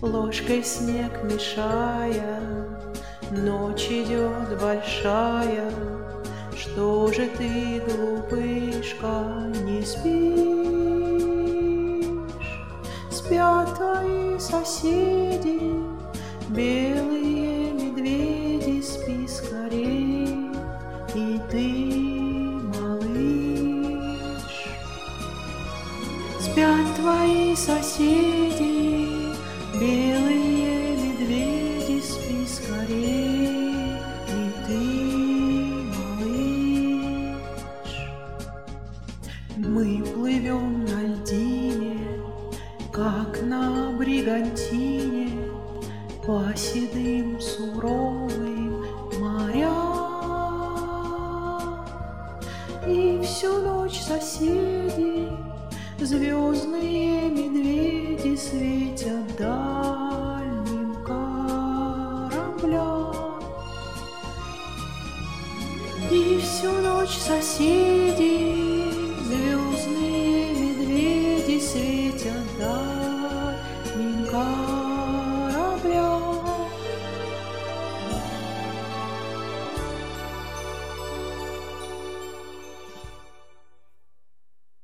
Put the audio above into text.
ложкой снег мешая. Ночь идет большая, что же ты, глупышка, не спишь? Спят твои соседи, белые медведи, спи скорей, и ты, малыш. Спят твои соседи, белые медведи, спи скорей, и ты, малыш. Мы плывем на льдине, как на бригантине, по седым суровым морям. И всю ночь соседи, звездные медведи, светят дальним кораблям. И всю ночь соседи, звездные медведи, светят дальним кораблям.